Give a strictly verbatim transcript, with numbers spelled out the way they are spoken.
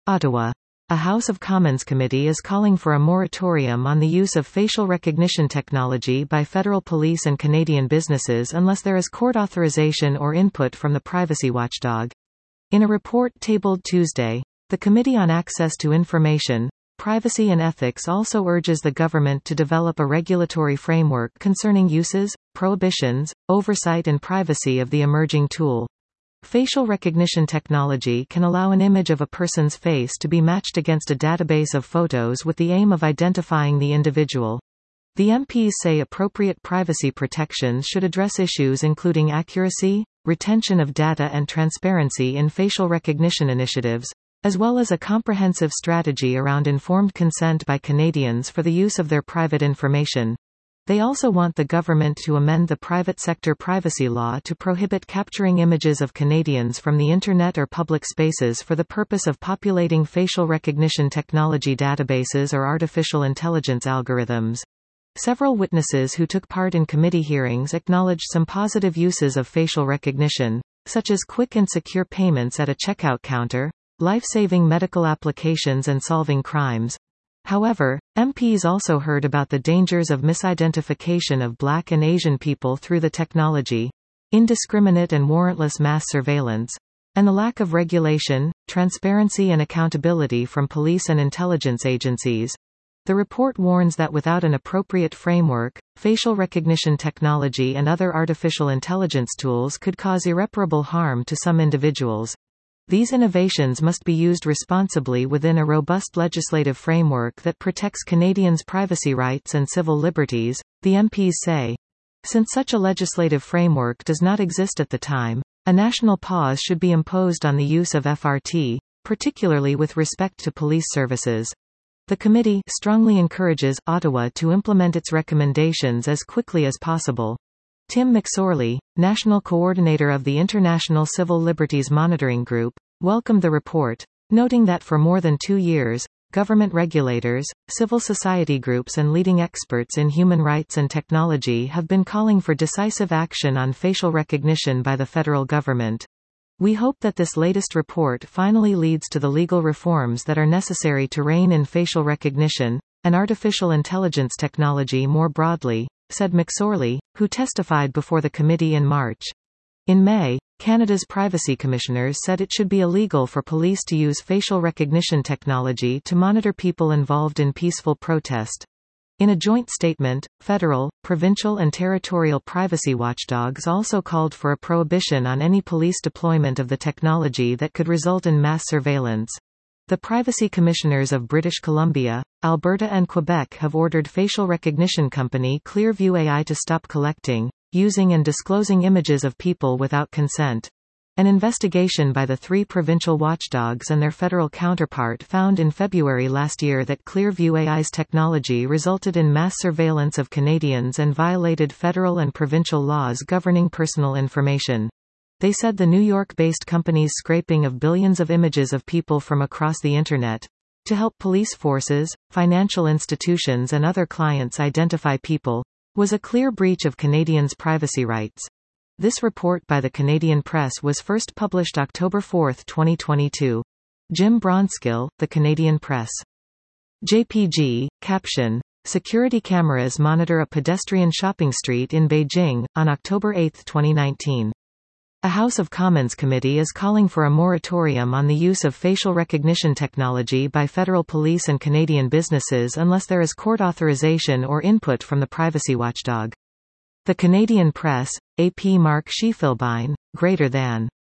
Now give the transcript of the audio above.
Ottawa. A House of Commons committee is calling for a moratorium on the use of facial recognition technology by federal police and Canadian businesses unless there is court authorization or input from the privacy watchdog. In a report tabled Tuesday, the Committee on Access to Information, Privacy and Ethics also urges the government to develop a regulatory framework concerning uses, prohibitions, oversight and privacy of the emerging tool. Facial recognition technology can allow an image of a person's face to be matched against a database of photos with the aim of identifying the individual. The M Ps say appropriate privacy protections should address issues including accuracy, retention of data and transparency in facial recognition initiatives, as well as a comprehensive strategy around informed consent by Canadians for the use of their private information. They also want the government to amend the private sector privacy law to prohibit capturing images of Canadians from the Internet or public spaces for the purpose of populating facial recognition technology databases or artificial intelligence algorithms. Several witnesses who took part in committee hearings acknowledged some positive uses of facial recognition, such as quick and secure payments at a checkout counter, life-saving medical applications and solving crimes. However, M Ps also heard about the dangers of misidentification of Black and Asian people through the technology, indiscriminate and warrantless mass surveillance, and the lack of regulation, transparency and accountability from police and intelligence agencies. The report warns that without an appropriate framework, facial recognition technology and other artificial intelligence tools could cause irreparable harm to some individuals. These innovations must be used responsibly within a robust legislative framework that protects Canadians' privacy rights and civil liberties, the M Ps say. Since such a legislative framework does not exist at the time, a national pause should be imposed on the use of F R T, particularly with respect to police services. The committee strongly encourages Ottawa to implement its recommendations as quickly as possible. Tim McSorley, National Coordinator of the International Civil Liberties Monitoring Group, welcomed the report, noting that for more than two years, government regulators, civil society groups and leading experts in human rights and technology have been calling for decisive action on facial recognition by the federal government. We hope that this latest report finally leads to the legal reforms that are necessary to rein in facial recognition, and artificial intelligence technology more broadly, said McSorley, who testified before the committee in March. In May, Canada's privacy commissioners said it should be illegal for police to use facial recognition technology to monitor people involved in peaceful protest. In a joint statement, federal, provincial and territorial privacy watchdogs also called for a prohibition on any police deployment of the technology that could result in mass surveillance. The privacy commissioners of British Columbia, Alberta and Quebec have ordered facial recognition company Clearview A I to stop collecting, using and disclosing images of people without consent. An investigation by the three provincial watchdogs and their federal counterpart found in February last year that Clearview A I's technology resulted in mass surveillance of Canadians and violated federal and provincial laws governing personal information. They said the New York-based company's scraping of billions of images of people from across the Internet to help police forces, financial institutions and other clients identify people was a clear breach of Canadians' privacy rights. This report by the Canadian Press was first published October fourth, twenty twenty-two. Jim Bronskill, The Canadian Press. J P G, caption, Security cameras monitor a pedestrian shopping street in Beijing, on October eighth, twenty nineteen. A House of Commons committee is calling for a moratorium on the use of facial recognition technology by federal police and Canadian businesses unless there is court authorization or input from the privacy watchdog. The Canadian Press, A P Mark Schieffelbein, greater than